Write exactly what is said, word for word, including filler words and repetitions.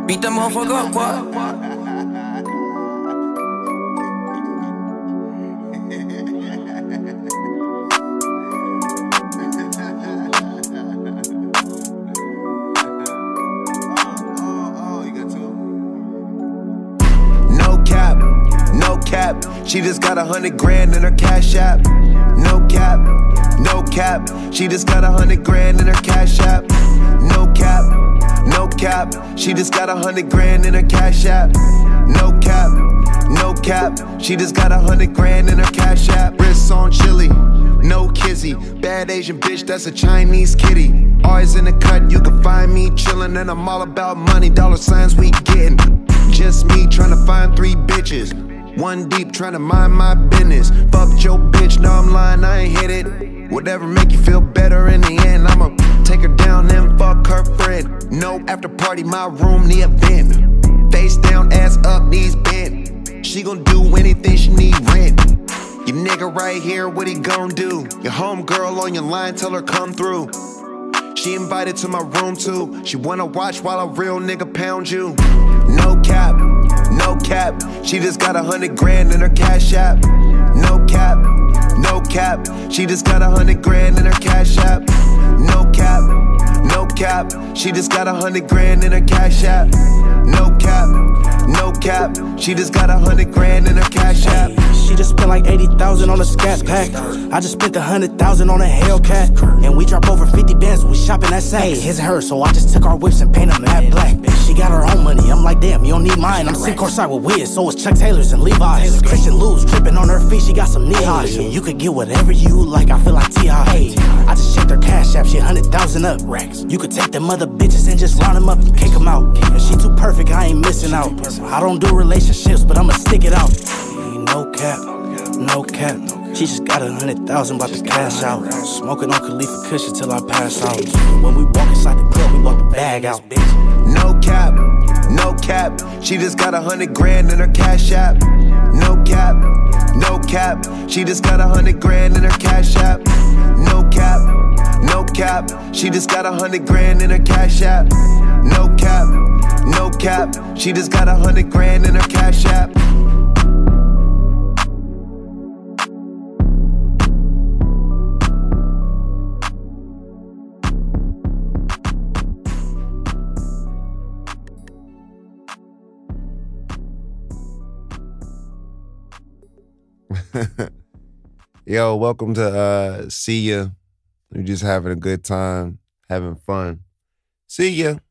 Beat that motherfucker up, what? She just got a hundred grand in her cash app. No cap, no cap. She just got a hundred grand in her cash app. No cap, no cap. She just got a hundred grand in her cash app. No cap, no cap. She just got a hundred grand in her cash app. Wrists on chili, no kizzy. Bad Asian bitch, that's a Chinese kitty. Always in the cut, you can find me chillin', and I'm all about money. Dollar signs we gettin'. Just me tryna find three bitches. One deep, tryna mind my business. Fucked your bitch, no I'm lying, I ain't hit it. Whatever make you feel better in the end. I'ma take her down and fuck her friend. No after party, my room, the event. Face down, ass up, knees bent. She gon' do anything, she need rent. Your nigga right here, what he gon' do? Your homegirl on your line, tell her come through. She invited to my room too. She wanna watch while a real nigga pound you. No cap, no cap. She just got a hundred grand in her cash app. No cap, no cap. She just got a hundred grand in her cash app. No cap, no cap. She just got a hundred grand in her cash app. No cap, no cap. She just got a hundred grand in her cash app. She just spent like eighty thousand on a scat pack. I just spent a hundred thousand on a Hellcat. And we drop over fifty bands when we shopping at Saks. His and hers, so I just took our whips and painted them matte black. She got her own money, I'm like damn, you don't need mine. I'm sitting courtside with Wiz, so it's Chuck Taylors and Levi's. Christian Lou's tripping on her feet, she got some knee highs. And you could get whatever you like, I feel like T I I just checked her cash app, she a hundred thousand up. You could take them other bitches and just line them up and kick them out. And she too perfect, I ain't missing out. I don't do relationships, but I'ma stick it out. No cap, no cap. She just got a hundred thousand, about to cash out. Smoking on Khalifa Kush until I pass out. When we walk inside the club, we walk the bag out. No cap, no cap. She just got a hundred grand in her cash app. No cap, no cap. She just got a hundred grand in her cash app. No cap, no cap. She just got a hundred grand in her cash app. No cap, no cap. She just got a hundred grand in her cash app. Yo, welcome to uh, See Ya. We're just having a good time, having fun. See ya.